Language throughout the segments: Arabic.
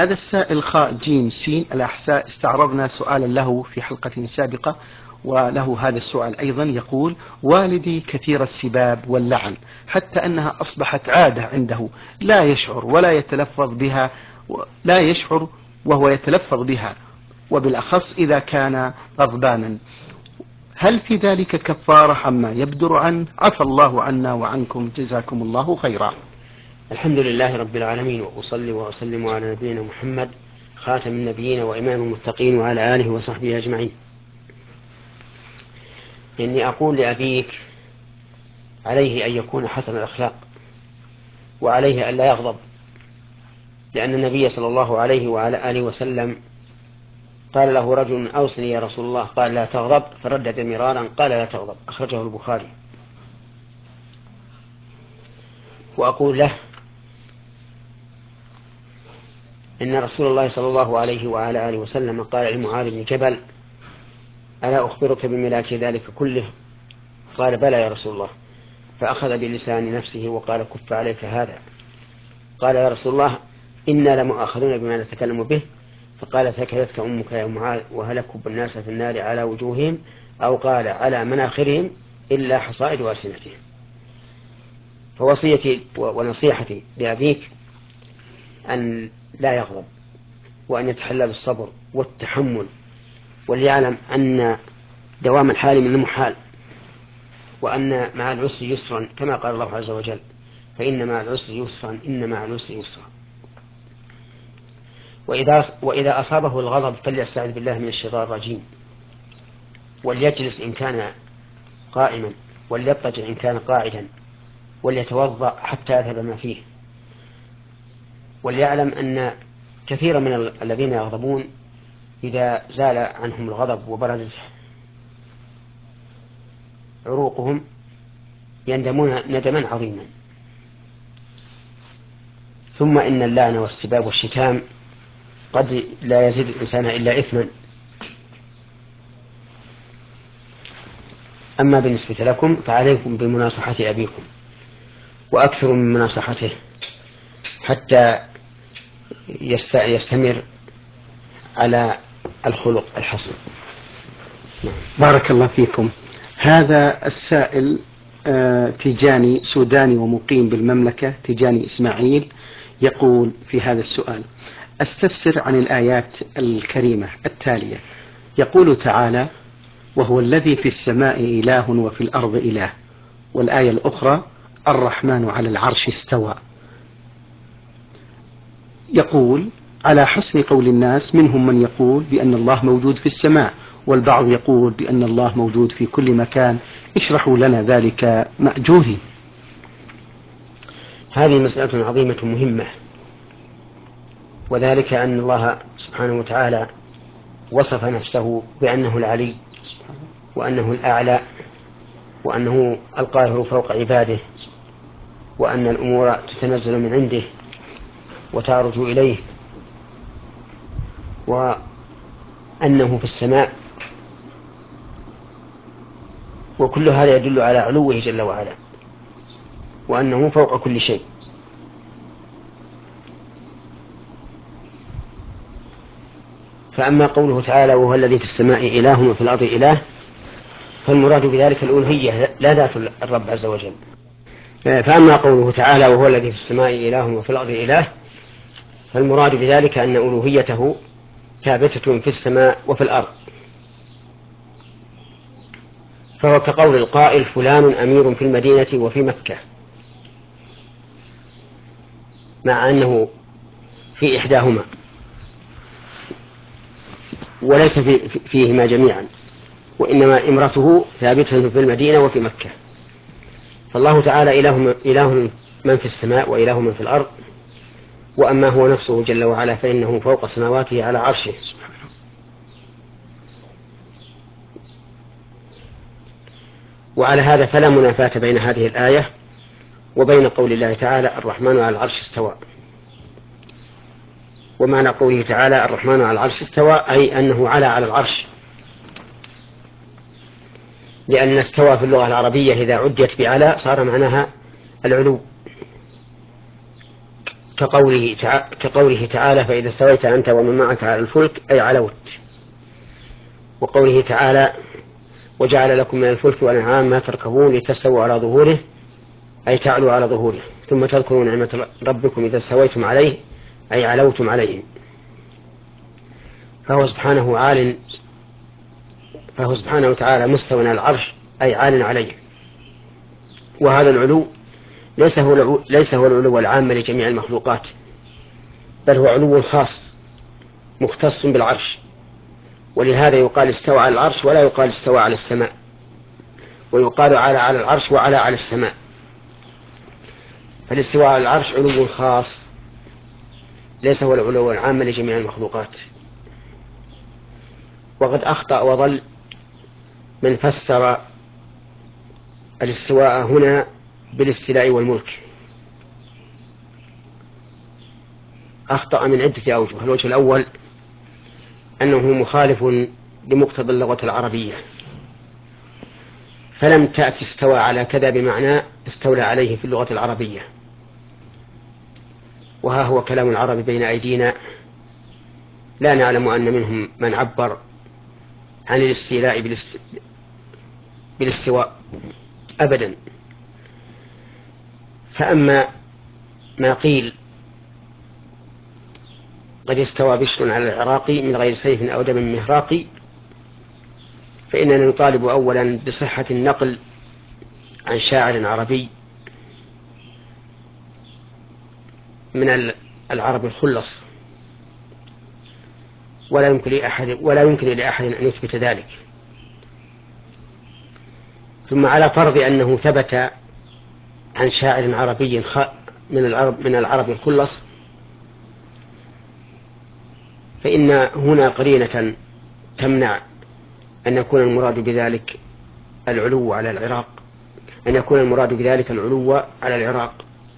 هذا السائل خاء جيم سين الأحساء استعرضنا سؤالا له في حلقة سابقة، وله هذا السؤال أيضا. يقول: والدي كثير السباب واللعن حتى أنها أصبحت عادة عنده، لا يشعر ولا يتلفظ بها، لا يشعر وهو يتلفظ بها، وبالأخص إذا كان غضبانا. هل في ذلك كفارة عما يبدر عنه؟ عفى الله عنا وعنكم، جزاكم الله خيرا. الحمد لله رب العالمين، وأصلي وأسلم على نبينا محمد خاتم النبيين وإمام المتقين وعلى آله وصحبه أجمعين. إني أقول لأبيك عليه أن يكون حسن الأخلاق، وعليه أن لا يغضب، لأن النبي صلى الله عليه وعلى آله وسلم قال له رجل: أوصني يا رسول الله، قال: لا تغضب، فردد مرارا قال: لا تغضب، أخرجه البخاري. وأقول له إن رسول الله صلى الله عليه وعلى آله وسلم قال لمعاذ بن جبل: ألا أخبرك بملاك ذلك كله؟ قال: بلى يا رسول الله. فأخذ بلسان نفسه وقال: كف عليك هذا. قال: يا رسول الله، إنا لمؤاخذون بما نتكلم به. فقال: ثكلتك أمك يا معاذ، وهل يكب الناس في النار على وجوههم، أو قال على مناخرهم، إلا حصائد ألسنتهم. فوصيتي ونصيحتي لأبيك أن لا يغضب، وأن يتحلى بالصبر والتحمل، وليعلم أن دوام الحال من المحال، وأن مع العسر يسرا، كما قال الله عز وجل: فإن مع العسر يسرا، إن مع العسر يسرا. وإذا أصابه الغضب فليستعذ بالله من الشيطان الرجيم، وليجلس إن كان قائما، وليضطجع إن كان قاعدا، وليتوضأ حتى يذهب ما فيه. وليعلم أن كثيرا من الذين يغضبون إذا زال عنهم الغضب وبردت عروقهم يندمون ندما عظيما. ثم إن اللعن والسباب والشتام قد لا يزيد الإنسان إلا إثما. أما بالنسبة لكم فعليكم بمناصحة أبيكم، وأكثر من مناصحته حتى يستمر على الخلق الحسن. بارك الله فيكم. هذا السائل تيجاني سوداني ومقيم بالمملكة، تيجاني إسماعيل، يقول في هذا السؤال: أستفسر عن الآيات الكريمة التالية. يقول تعالى: وهو الذي في السماء إله وفي الأرض إله، والآية الأخرى: الرحمن على العرش استوى. يقول: على حسن قول الناس منهم من يقول بأن الله موجود في السماء، والبعض يقول بأن الله موجود في كل مكان، اشرحوا لنا ذلك مأجورين. هذه مسألة عظيمة مهمة، وذلك أن الله سبحانه وتعالى وصف نفسه بأنه العلي، وأنه الأعلى، وأنه القاهر فوق عباده، وأن الأمور تتنزل من عنده وتعرج إليه، وأنه في السماء. وكل هذا يدل على علوه جل وعلا، وأنه فوق كل شيء. فأما قوله تعالى: وهو الذي في السماء إله وفي الأرض إله، فالمراد بذلك الألوهية لا ذات الرب عز وجل. فأما قوله تعالى: وهو الذي في السماء إله وفي الأرض إله، فالمراد بذلك أن ألوهيته ثابتة في السماء وفي الأرض. فهو كقول القائل: فلان أمير في المدينة وفي مكة، مع أنه في إحداهما وليس فيهما جميعا، وإنما إمرته ثابتة في المدينة وفي مكة. فالله تعالى إله من في السماء وإله من في الأرض. وأما هو نفسه جل وعلا فإنه فوق سماواته على عرشه. وعلى هذا فلا منافاة بين هذه الآية وبين قول الله تعالى: الرحمن على العرش استوى. ومعنى قوله تعالى: الرحمن على العرش استوى، أي أنه على العرش، لأن استوى في اللغة العربية إذا عدت بعلى صار معناها العلو، كقوله تعالى فإذا استويت أنت ومن معك على الفلك أي علوت. وقوله تعالى وجعل لكم من الفلك والأنعام ما تركبون لتستووا على ظهوره أي تعلوا على ظهوره ثم تذكروا نعمة ربكم إذا استويتم عليه أي علوتم عليه. فهو سبحانه وتعالى مستوى على العرش أي عال عليه. وهذا العلو ليس هو العلو العام لجميع المخلوقات، بل هو علو خاص مختص بالعرش. ولهذا يقال استوى على العرش ولا يقال استوى على السماء، ويقال على العرش وعلى السماء. فالاستواء على العرش علو خاص ليس هو العلو العام لجميع المخلوقات. وقد أخطأ وضل من فسر الاستواء هنا بالاستيلاء والملك. أخطأ من عدة أوجه. الوجه الأول أنه مخالف لمقتضى اللغة العربية، فلم تأتي استوى على كذا بمعنى استولى عليه في اللغة العربية. وها هو كلام العرب بين أيدينا، لا نعلم أن منهم من عبر عن الاستيلاء بالاستواء أبدا. فأما ما قيل قد استوى بشر على العراق من غير سيف أو دم مهراق، فإننا نطالب أولا بصحة النقل عن شاعر عربي من العرب الخلص، ولا يمكن لأحد أن يثبت ذلك. ثم على فرض أنه ثبت عن شاعر عربي من العرب الخلص، فإن هنا قرينة تمنع أن يكون المراد بذلك العلو على العراق، أن يكون المراد بذلك العلو على العراق،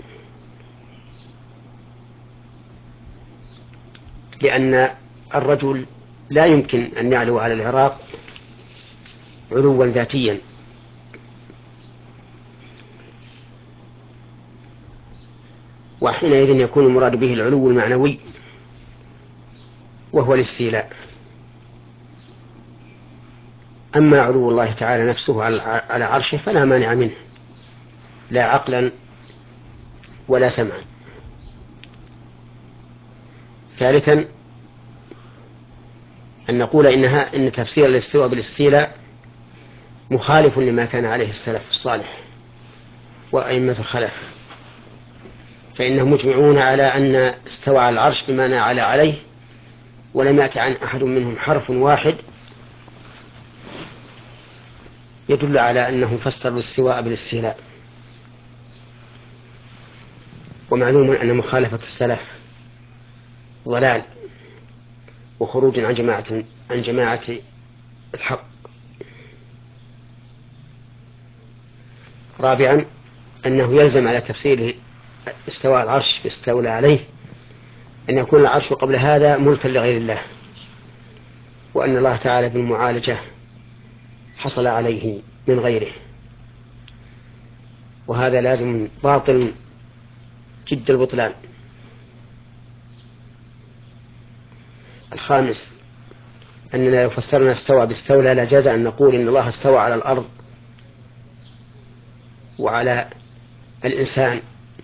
لأن الرجل لا يمكن أن يعلو على العراق علوا ذاتيا، وحينئذ يكون المراد به العلو المعنوي وهو الاستيلاء. أما علو الله تعالى نفسه على عرشه فلا مانع منه، لا عقلا ولا سمعا. ثالثا أن نقول إن تفسير الاستواء بالاستيلاء مخالف لما كان عليه السلف الصالح وأئمة الخلف، فإنهم مجمعون على أن استوى على العرش بمعنى عليه، ولم يأت عن أحد منهم حرف واحد يدل على أنه فسر الاستواء بالاستيلاء. ومعلوم أن مخالفة السلف ضلال وخروج عن جماعة الحق. رابعا أنه يلزم على تفسير استواء العرش باستولى عليه أن يكون العرش قبل هذا ملكا لغير الله، وأن الله تعالى بالمعالجة حصل عليه من غيره، وهذا لازم باطل جد البطلان. الخامس أننا لو فسرنا استوى باستولى لجاز أن نقول إن الله استوى على الأرض وعلى الإنسان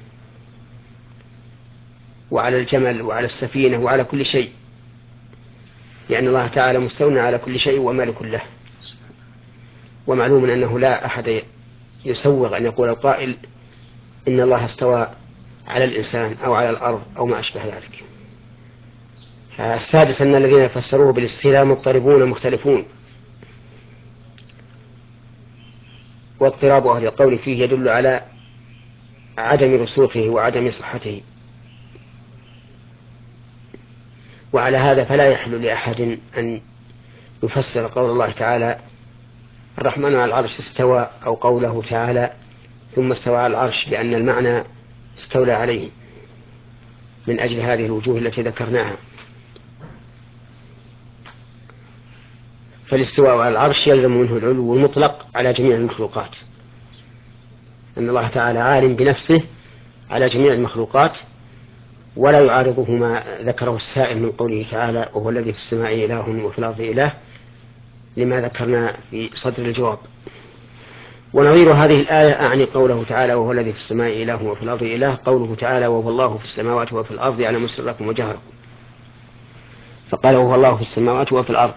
وعلى الجمل وعلى السفينة وعلى كل شيء، لأن الله تعالى مستولى على كل شيء ومالك له. ومعلوم أنه لا أحد يسوغ أن يقول القائل إن الله استوى على الإنسان أو على الأرض أو ما أشبه ذلك. السادس أن الذين فسروه بالاستيلاء مضطربون مختلفون، واضطراب أهل القول فيه يدل على عدم رسوخه وعدم صحته. وعلى هذا فلا يحل لأحد أن يفسر قول الله تعالى الرحمن على العرش استوى أو قوله تعالى ثم استوى على العرش بأن المعنى استولى عليه، من أجل هذه الوجوه التي ذكرناها. فالاستواء على العرش يلزم منه العلو المطلق على جميع المخلوقات، أن الله تعالى عالم بنفسه على جميع المخلوقات، ولا يعارضه ما ذكره السائل من قوله تعالى وهو الذي في السماء إله وفي الأرض إله، لما ذكرنا في صدر الجواب. ونظير هذه الآية أعني قوله تعالى وهو الذي في السماء إله وفي الأرض إله، قوله تعالى وهو الله في السماوات وفي الأرض يعلم سركم وجهركم، فقال وهو الله في السماوات وفي الأرض،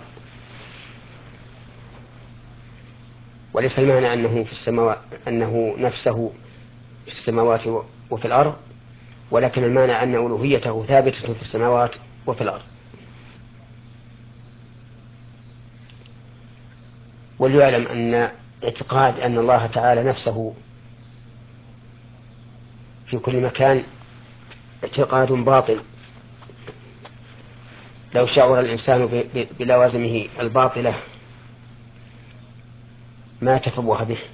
وليس المعنى أنه في السماوات أنه نفسه في السماوات وفي الأرض، ولكن المعنى أن ألوهيته ثابتة في السماوات وفي الأرض. وليعلم أن اعتقاد أن الله تعالى نفسه في كل مكان اعتقاد باطل. لو شعر الإنسان بلوازمه الباطلة ما تفوه به،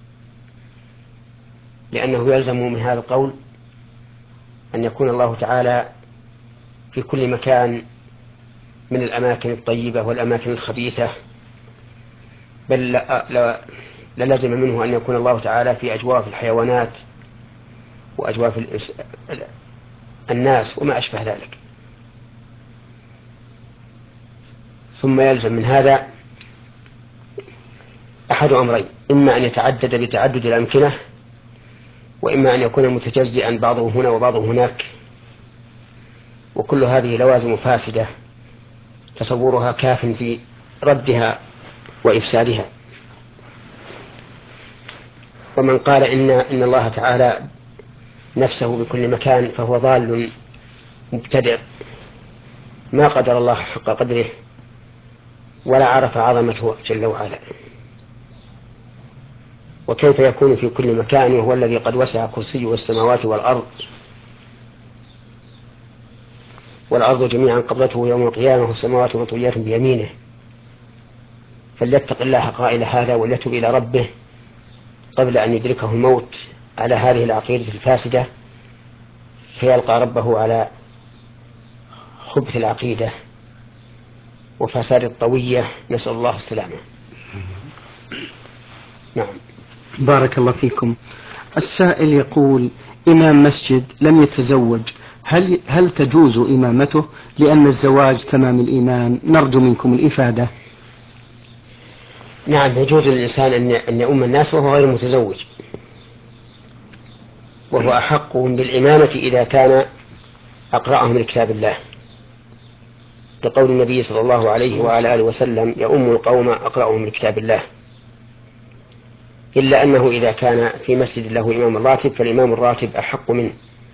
لأنه يلزم من هذا القول أن يكون الله تعالى في كل مكان من الأماكن الطيبة والأماكن الخبيثة، بل للزم منه أن يكون الله تعالى في أجواف الحيوانات وأجواف الناس وما أشبه ذلك. ثم يلزم من هذا أحد أمرين: إما أن يتعدد بتعدد الأمكنة، وإما أن يكون متجزئا بعضه هنا وبعضه هناك، وكل هذه لوازم فاسدة تصورها كاف في ردها وإفسادها. ومن قال إن الله تعالى نفسه بكل مكان فهو ضال مبتدع، ما قدر الله حق قدره ولا عرف عظمته جل وعلا. وكيف يكون في كل مكان وهو الذي قد وسع كرسيه السماوات والأرض جميعا قبضته يوم القيامة والسماوات مطويات بيمينه؟ فليتق الله قائل هذا وليتب إلى ربه قبل أن يدركه الموت على هذه العقيدة الفاسدة، فيلقى ربه على خبث العقيدة وفساد الطوية، نسأل الله السلامة. نعم. بارك الله فيكم. السائل يقول: إمام مسجد لم يتزوج، هل تجوز إمامته؟ لأن الزواج تمام الإيمان، نرجو منكم الإفادة. نعم، يجوز للإنسان أن يؤم الناس وهو غير متزوج، وهو أحقهم بالإمامة إذا كان أقرأهم لكتاب الله، لقول النبي صلى الله عليه وعلى آله وسلم يؤم القوم أقرأهم لكتاب الله. إلا أنه إذا كان في مسجد له إمام راتب فالإمام الراتب أحق منه،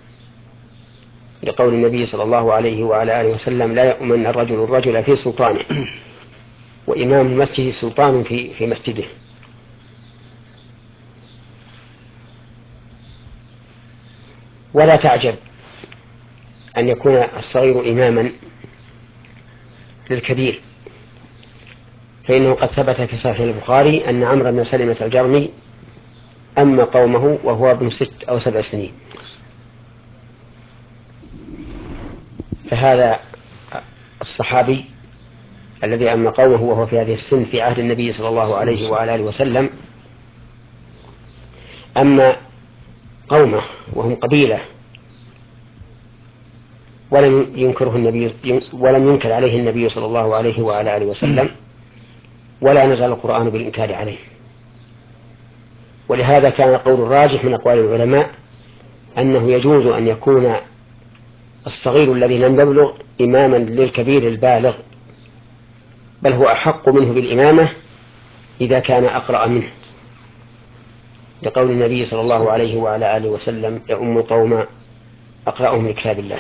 لقول النبي صلى الله عليه وعلى آله وسلم لا يؤمن الرجل في سلطانه، وإمام المسجد سلطان في مسجده. ولا تعجب أن يكون الصغير إماما للكبير، فإنه قد ثبت في صحيح البخاري أن عمرو بن سلمة الجرمي أما قومه وهو ابن 6 أو 7 سنين، فهذا الصحابي الذي أما قومه وهو في هذه السن في عهد النبي صلى الله عليه وعلى آله وسلم أما قومه وهم قبيلة، ولم ينكر عليه النبي صلى الله عليه وعلى آله وسلم، ولا نزل القرآن بالإنكار عليه. ولهذا كان القول الراجح من أقوال العلماء أنه يجوز أن يكون الصغير الذي لم يبلغ إماما للكبير البالغ، بل هو أحق منه بالإمامة إذا كان أقرأ منه، لقول النبي صلى الله عليه وعلى آله وسلم يؤم القوم أقرأهم لكتاب الله.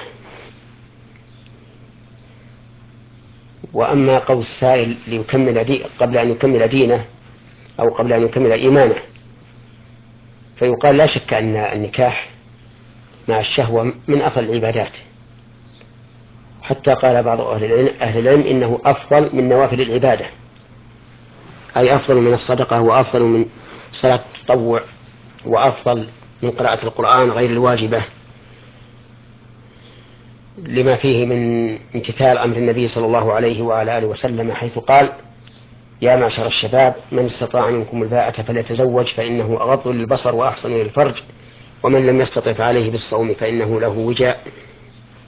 وأما قول السائل قبل أن يكمل دينه أو قبل أن يكمل إيمانه، فيقال لا شك أن النكاح مع الشهوة من أفضل العبادات، حتى قال بعض أهل العلم إنه أفضل من نوافل العبادة، أي أفضل من الصدقة، وأفضل من صلاة التطوع، وأفضل من قراءة القرآن غير الواجبة، لما فيه من امتثال أمر النبي صلى الله عليه وعلى آله وسلم، حيث قال يا معشر الشباب من استطاع منكم الباءة فليتزوج فإنه أغض للبصر وأحسن للفرج، ومن لم يستطع فعليه بالصوم فإنه له وجاء.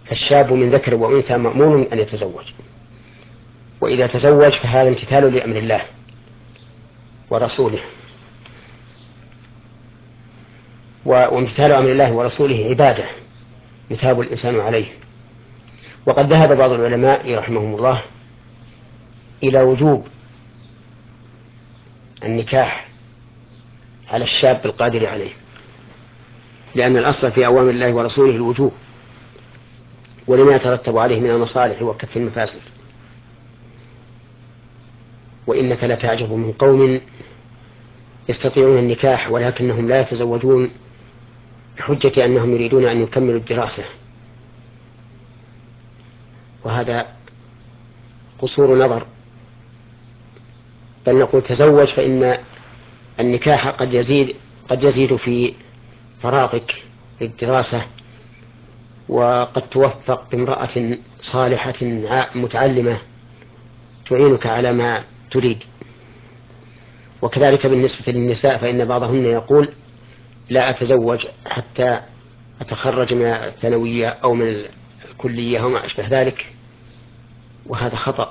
فالشاب من ذكر وأنثى مأمور أن يتزوج، وإذا تزوج فهذا امتثال لأمر الله ورسوله، وامتثال أمر الله ورسوله عبادة يثاب الإنسان عليه. وقد ذهب بعض العلماء رحمهم الله إلى وجوب النكاح على الشاب القادر عليه، لأن الأصل في أوامر الله ورسوله الوجوب، ولما يترتب عليه من المصالح وكف المفاسد. وإنك لتعجب من قوم يستطيعون النكاح ولكنهم لا يتزوجون بحجة أنهم يريدون أن يكملوا الدراسة، وهذا قصور نظر. بل نقول تزوج، فإن النكاح قد يزيد في فراغك للدراسة، وقد توفق بامرأة صالحة متعلمة تعينك على ما تريد. وكذلك بالنسبة للنساء، فإن بعضهن يقول لا أتزوج حتى أتخرج من الثانوية أو من الكلية أو ما أشبه ذلك، وهذا خطأ.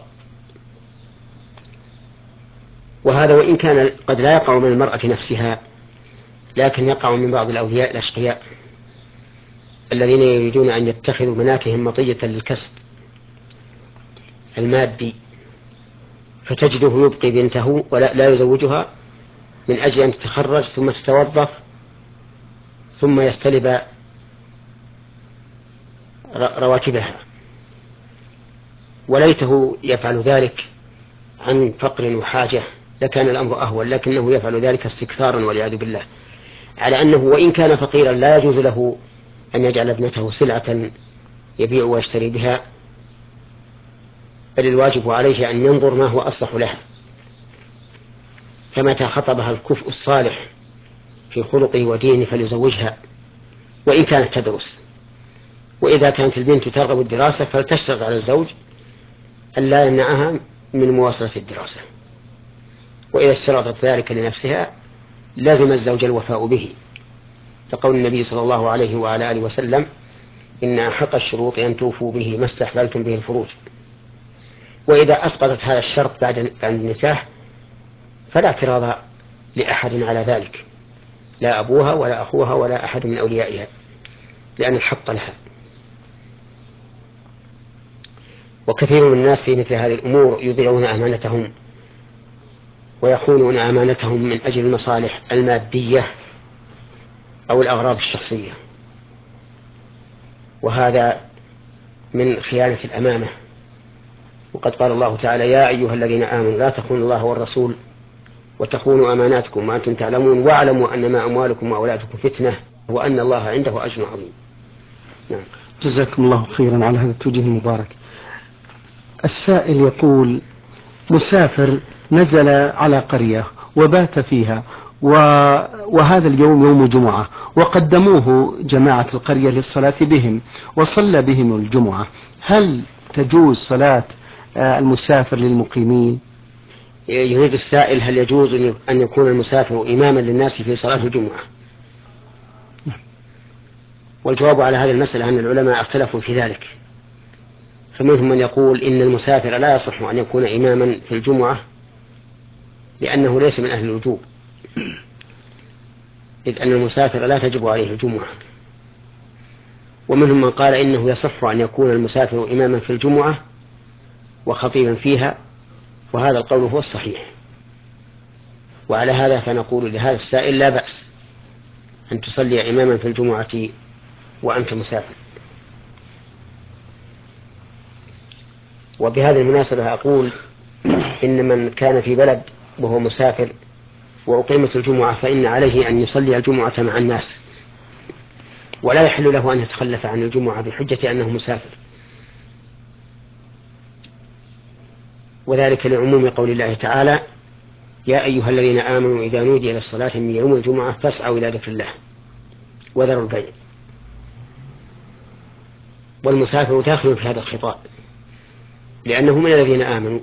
وهذا وإن كان قد لا يقع من المرأة نفسها، لكن يقع من بعض الأولياء الأشقياء الذين يريدون أن يتخذوا بناتهم مطية للكسب المادي، فتجده يبقي بنته ولا لا يزوجها من أجل أن تتخرج ثم تتوظف ثم يستلب رواتبها. وليته يفعل ذلك عن فقر وحاجة لكان الأمر أهون، لكنه يفعل ذلك استكثارا والعياذ بالله، على أنه وإن كان فقيرا لا يجوز له أن يجعل ابنته سلعة يبيع ويشتري بها، بل الواجب عليه أن ينظر ما هو أصلح لها. فمتى خطبها الكفء الصالح في خلقه ودينه فليزوجها وإن كانت تدرس. وإذا كانت البنت ترغب الدراسة فلتشترط على الزوج أن لا يمنعها من مواصلة الدراسة، وإذا اشترطت ذلك لنفسها لازم الزوج الوفاء به، لقول النبي صلى الله عليه وعلى آله وسلم: إن أحق الشروط أن توفوا به ما استحللتم به الفروج. وإذا أسقطت هذا الشرط بعد النكاح فلا اعتراض لأحد على ذلك، لا أبوها ولا أخوها ولا أحد من أوليائها، لأن الحق لها. وكثير من الناس في مثل هذه الأمور يضيعون أمانتهم ويخونون أمانتهم من أجل المصالح المادية أو الأغراض الشخصية، وهذا من خيانة الأمانة. وقد قال الله تعالى: يا أيها الذين آمنوا لا تخونوا الله والرسول وتخونوا أماناتكم وأنتم تعلمون واعلموا أنما أموالكم وأولادكم فتنة وأن الله عنده أجر عظيم. نعم. جزاكم الله خيرا على هذا التوجيه المبارك. السائل يقول: مسافر نزل على قرية وبات فيها، وهذا اليوم يوم جمعة، وقدموه جماعة القرية للصلاة بهم وصلى بهم الجمعة، هل تجوز صلاة المسافر للمقيمين؟ يريد السائل: هل يجوز أن يكون المسافر إماما للناس في صلاة الجمعة؟ والجواب على هذه المسألة أن العلماء اختلفوا في ذلك، فمنهم من يقول إن المسافر لا يصح أن يكون إماما في الجمعة لأنه ليس من أهل الوجوب، إذ أن المسافر لا تجب عليه الجمعة. ومنهم من قال إنه يصح أن يكون المسافر إماما في الجمعة وخطيبا فيها، وهذا القول هو الصحيح. وعلى هذا فنقول لهذا السائل: لا بأس أن تصلي إماما في الجمعة وأنت مسافر. وبهذه المناسبة أقول إن من كان في بلد وهو مسافر وأقيمت الجمعة فإن عليه أن يصلي الجمعة مع الناس، ولا يحل له أن يتخلف عن الجمعة بحجة أنه مسافر، وذلك لعموم قول الله تعالى: يا أيها الذين آمنوا إذا نودي إلى الصلاة من يوم الجمعة فاسعوا إلى ذكر الله وذروا البيع. والمسافر داخل في هذا الخطاب لأنه من الذين آمنوا،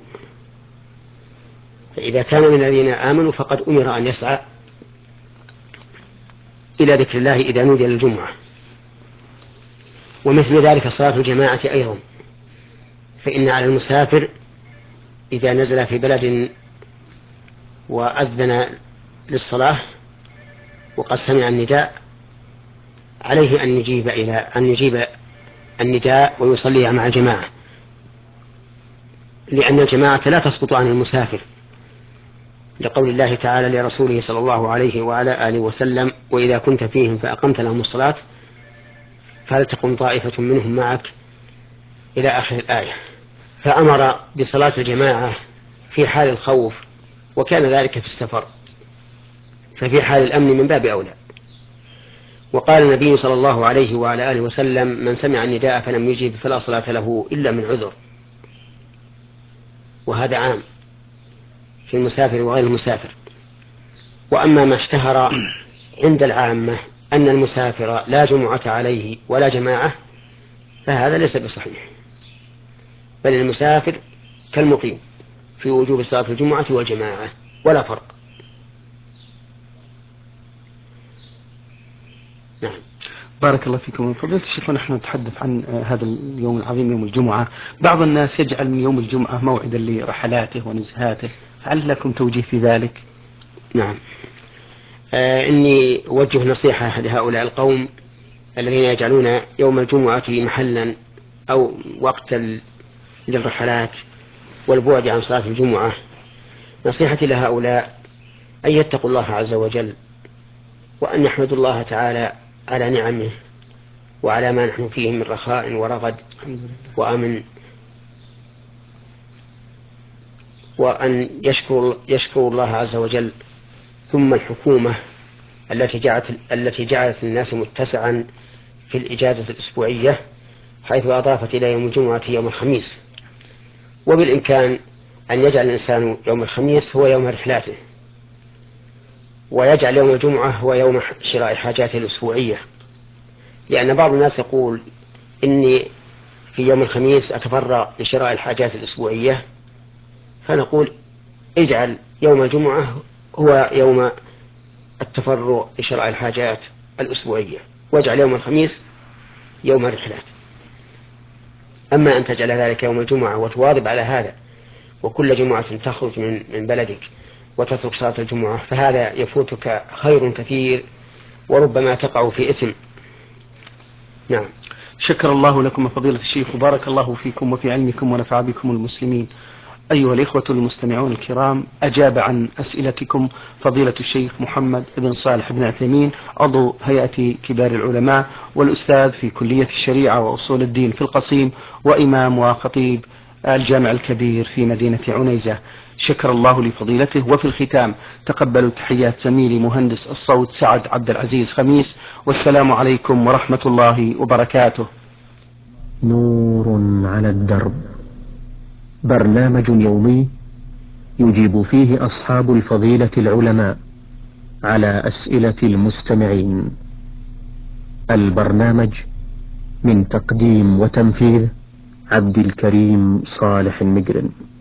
فإذا كان من الذين آمنوا فقد أمر أن يسعى إلى ذكر الله إذا نودي للجمعة. ومثل ذلك صلاة الجماعة أيضا، فإن على المسافر إذا نزل في بلد وأذن للصلاة وقد سمع النداء عليه أن يجيب النداء ويصلي مع الجماعة، لأن الجماعة لا تسقط عن المسافر، لقول الله تعالى لرسوله صلى الله عليه وعلى آله وسلم: وإذا كنت فيهم فأقمت لهم الصلاة فلتقم طائفة منهم معك إلى آخر الآية. فأمر بصلاة الجماعة في حال الخوف، وكان ذلك في السفر، ففي حال الأمن من باب أولى. وقال النبي صلى الله عليه وعلى آله وسلم: من سمع النداء فلم يجب فلا صلاة له إلا من عذر. وهذا عام في المسافر وغير المسافر. وأما ما اشتهر عند العامة أن المسافر لا جمعة عليه ولا جماعة، فهذا ليس بصحيح، بل المسافر كالمقيم في وجوب صلاة الجمعة والجماعة ولا فرق. نعم. بارك الله فيكم. فضيلة الشيخ، ونحن نتحدث عن هذا اليوم العظيم يوم الجمعة، بعض الناس يجعل من يوم الجمعة موعدا لرحلاته ونزهاته، هل لكم توجيه في ذلك؟ نعم. إني أوجه نصيحة لهؤلاء القوم الذين يجعلون يوم الجمعة محلا أو وقتا للرحلات والبعد عن صلاة الجمعة. نصيحتي لهؤلاء أن يتقوا الله عز وجل، وأن يحمدوا الله تعالى على نعمه وعلى ما نحن فيه من رخاء ورغد وأمن، وأن يشكروا الله عز وجل. ثم الحكومة التي جعلت الناس متسعا في الإجازة الأسبوعية، حيث أضافت إلى يوم الجمعة يوم الخميس، وبالإمكان أن يجعل الإنسان يوم الخميس هو يوم رحلاته، ويجعل يوم الجمعة هو يوم شراء حاجاته الأسبوعية. لأن بعض الناس يقول: إني في يوم الخميس أتفرغ لشراء الحاجات الأسبوعية، فنقول: اجعل يوم الجمعة هو يوم التفرغ لشراء الحاجات الأسبوعية، واجعل يوم الخميس يوم الرحلات. أما أن تجعل ذلك يوم الجمعة وتواظب على هذا، وكل جمعة تخرج من بلدك وتترك صلاة الجمعة، فهذا يفوتك خير كثير، وربما تقع في إثم. نعم. شكر الله لكم فضيلة الشيخ، وبارك الله فيكم وفي علمكم ونفع بكم المسلمين. أيها الإخوة المستمعون الكرام، أجاب عن أسئلتكم فضيلة الشيخ محمد بن صالح بن عثيمين، عضو هيئة كبار العلماء والأستاذ في كلية الشريعة وأصول الدين في القصيم، وإمام وخطيب الجامع الكبير في مدينة عنيزة. شكر الله لفضيلته. وفي الختام تقبلوا تحيات زميلي مهندس الصوت سعد عبد العزيز خميس، والسلام عليكم ورحمة الله وبركاته. نور على الدرب، برنامج يومي يجيب فيه أصحاب الفضيلة العلماء على أسئلة المستمعين. البرنامج من تقديم وتنفيذ عبد الكريم صالح المجرم.